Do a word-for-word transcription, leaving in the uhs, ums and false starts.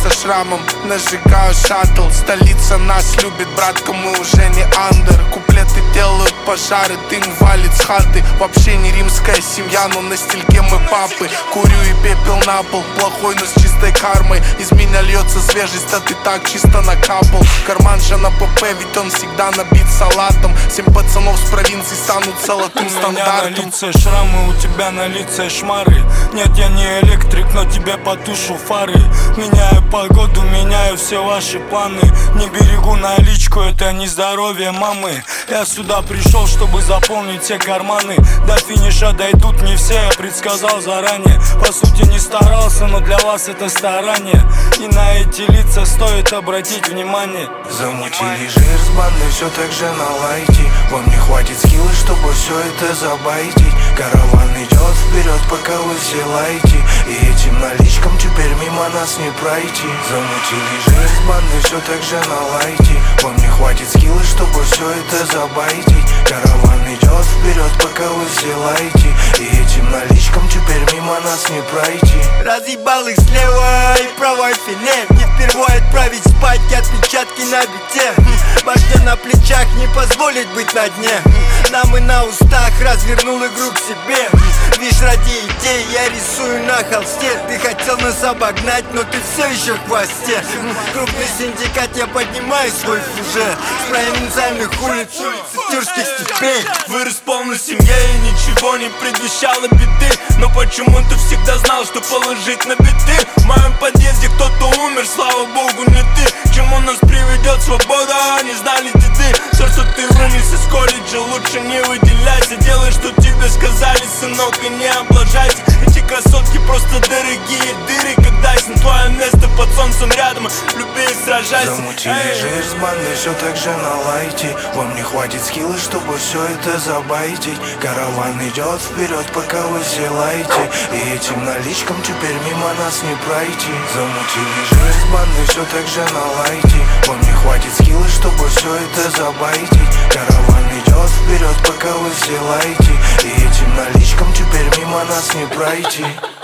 со шрамом, нажигаю шаттл. Столица нас любит, братка, мы уже не андер. Куплеты делают пожары, дым валит с хаты. Вообще не римская семья, но на стильке мы папы. Курю и пепел на пол, плохой, но с чистой кармой. Из меня льется свежесть, а ты так чисто накапал. Карман же на ПП, ведь он всегда набит салатом. Семь пацанов с провинции станут золотым стандартом. У меня на лице шрамы, у тебя на лице шмары. Нет, я не электрик, но тебе потушу фары. Меняю погоду, меняю все ваши планы. Не берегу наличку, это не здоровье мамы. Я сюда пришел, чтобы заполнить все карманы. До финиша дойдут не все, я предсказал заранее. По сути не старался, но для вас это старание. И на эти лица стоит обратить внимание. Замутили жир с бандой, все так же на лайте. Вам не хватит скилла, чтобы все это забайтить. Караван идет вперед, пока вы все лаете. И этим наличкам теперь мимо нас не пройти. Замутили жир с бандой, все так же на лайте. Вам не хватит скилла, чтобы все это забайтить. Караван идет вперед, пока вы все лаете. И этим наличкам теперь мимо нас не пройти. Разъебал их слева и правой фине. Не впервой отправить спать отпечатки на бите. Башня на плечах не позволит быть на дне. Нам и на устах развернул игру к себе. Видишь, ради идей я рисую на холсте. Ты хотел нас обогнать, но ты все еще в хвосте. Крупный синдикат, я поднимаю свой фужер. С провинциальных улиц, тюркских степей. Вырос в полной семье и ничего не предвещало беды. Но почему-то всегда знал, что положить на биты. В моем подъезде кто-то умер, слава богу, не ты. К чему нас приведет свобода, не знали деды. Все, что ты вынес из колледжа, лучше не выделяйся. Делай, что тебе сказали, сынок, и не облажайся. Эти красотки просто дорогие дыры. Когда есть на твое место под солнцем рядом, люби и сражайся. Замутили жир с бандой, все так же на лайте. Вам не хватит скилла, чтобы все это забайтить. Караван идет вперед, пока вы все лаете. И этим наличкам теперь мимо нас не пройти. Замутили жир с бандой, все так же на лайте. Вам не хватит скилла, чтобы все это забайтить. Караван идет вперед, пока вы все лаете. И этим наличкам теперь мимо нас не пройти.